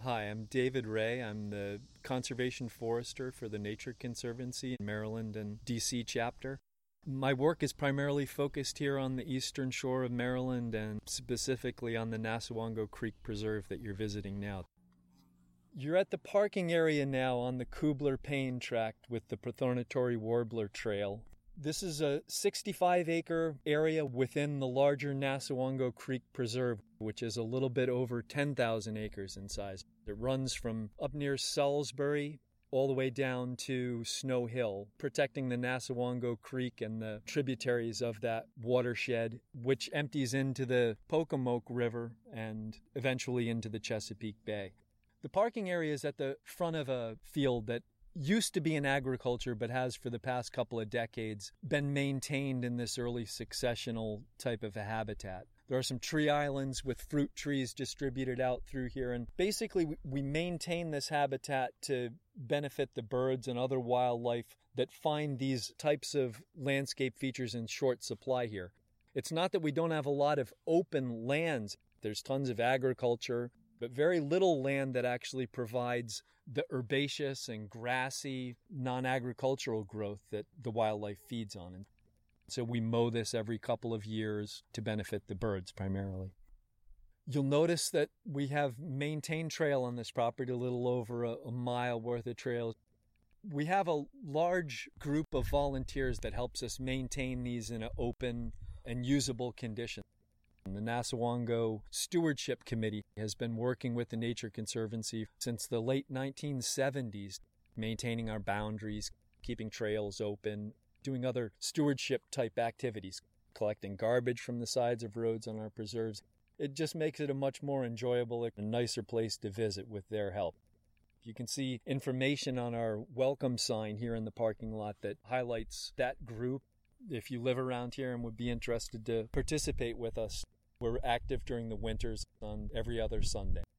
Hi, I'm David Ray. I'm the Conservation Forester for the Nature Conservancy in Maryland and DC chapter. My work is primarily focused here on the eastern shore of Maryland and specifically on the Nassawango Creek Preserve that you're visiting now. You're at the parking area now on the Kubler-Payne Tract with the Prothornatory Warbler Trail. This is a 65-acre area within the larger Nassawango Creek Preserve, which is a little bit over 10,000 acres in size. It runs from up near Salisbury all the way down to Snow Hill, protecting the Nassawango Creek and the tributaries of that watershed, which empties into the Pocomoke River and eventually into the Chesapeake Bay. The parking area is at the front of a field that used to be in agriculture, but has for the past couple of decades been maintained in this early successional type of a habitat. There are some tree islands with fruit trees distributed out through here, and basically we maintain this habitat to benefit the birds and other wildlife that find these types of landscape features in short supply here. It's not that we don't have a lot of open lands. There's tons of agriculture, but very little land that actually provides the herbaceous and grassy non-agricultural growth that the wildlife feeds on. And so we mow this every couple of years to benefit the birds primarily. You'll notice that we have maintained trail on this property, a little over a mile worth of trail. We have a large group of volunteers that helps us maintain these in an open and usable condition. The Nassawango Stewardship Committee has been working with the Nature Conservancy since the late 1970s, maintaining our boundaries, keeping trails open, doing other stewardship-type activities, collecting garbage from the sides of roads on our preserves. It just makes it a much more enjoyable and nicer place to visit with their help. You can see information on our welcome sign here in the parking lot that highlights that group. If you live around here and would be interested to participate with us, we're active during the winters on every other Sunday.